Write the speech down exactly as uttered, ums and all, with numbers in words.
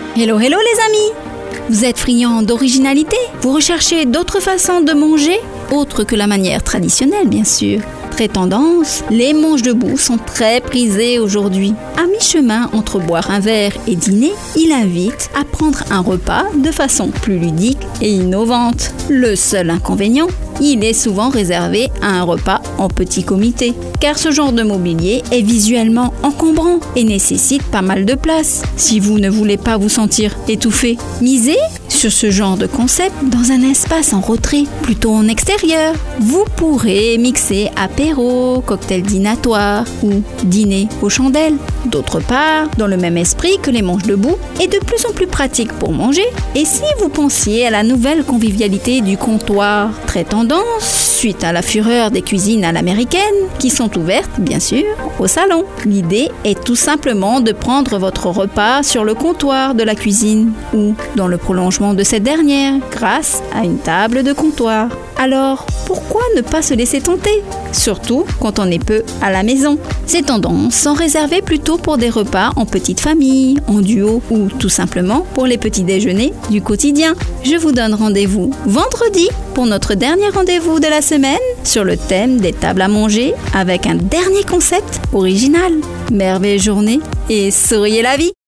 Hello, hello les amis! Vous êtes friands d'originalité? Vous recherchez d'autres façons de manger, autres que la manière traditionnelle bien sûr. Très tendance, les manches debout sont très prisées aujourd'hui. À mi-chemin entre boire un verre et dîner, il invite à prendre un repas de façon plus ludique et innovante. Le seul inconvénient, il est souvent réservé à un repas en petit comité, car ce genre de mobilier est visuellement encombrant et nécessite pas mal de place. Si vous ne voulez pas vous sentir étouffé, misez sur ce genre de concept dans un espace en retrait, plutôt en extérieur. Vous pourrez mixer apéro, cocktail dînatoire ou dîner aux chandelles. D'autre part, dans le même esprit que les manches debout, est de plus en plus pratique pour manger. Et si vous pensiez à la nouvelle convivialité du comptoir, très tendance suite à la fureur des cuisines à l'américaine, qui sont ouvertes, bien sûr, au salon. L'idée est tout simplement de prendre votre repas sur le comptoir de la cuisine ou dans le prolongement de cette dernière, grâce à une table de comptoir. Alors, pourquoi ne pas se laisser tenter? Surtout quand on est peu à la maison. Ces tendances sont réservées plutôt pour des repas en petite famille, en duo ou tout simplement pour les petits déjeuners du quotidien. Je vous donne rendez-vous vendredi pour notre dernier rendez-vous de la semaine sur le thème des tables à manger avec un dernier concept original. Merveilleuse journée et souriez la vie!